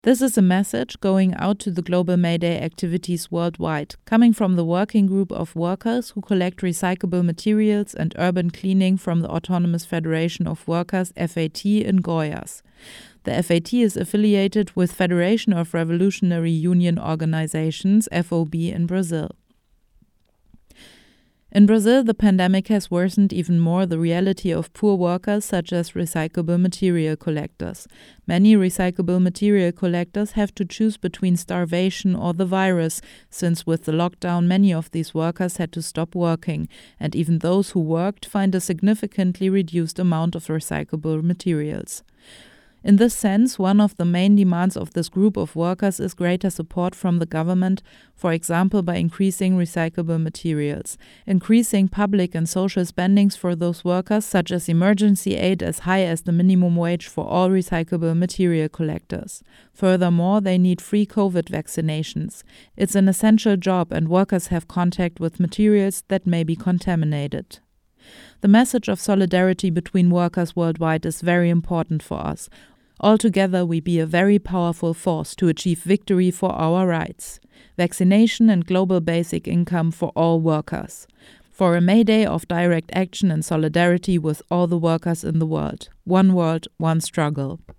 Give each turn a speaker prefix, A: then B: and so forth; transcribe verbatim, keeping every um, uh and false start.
A: This is a message going out to the global May Day activities worldwide, coming from the working group of workers who collect recyclable materials and urban cleaning from the Autonomous Federation of Workers F A T in Goiás. The F A T is affiliated with Federation of Revolutionary Union Organizations F O B in Brazil. In Brazil, the pandemic has worsened even more the reality of poor workers such as recyclable material collectors. Many recyclable material collectors have to choose between starvation or the virus, since with the lockdown many of these workers had to stop working, and even those who worked find a significantly reduced amount of recyclable materials. In this sense, one of the main demands of this group of workers is greater support from the government, for example by increasing recyclable materials, increasing public and social spendings for those workers, such as emergency aid as high as the minimum wage for all recyclable material collectors. Furthermore, they need free COVID vaccinations. It's an essential job and workers have contact with materials that may be contaminated. The message of solidarity between workers worldwide is very important for us. Altogether, we be a very powerful force to achieve victory for our rights. Vaccination and global basic income for all workers. For a May Day of direct action and solidarity with all the workers in the world. One world, one struggle.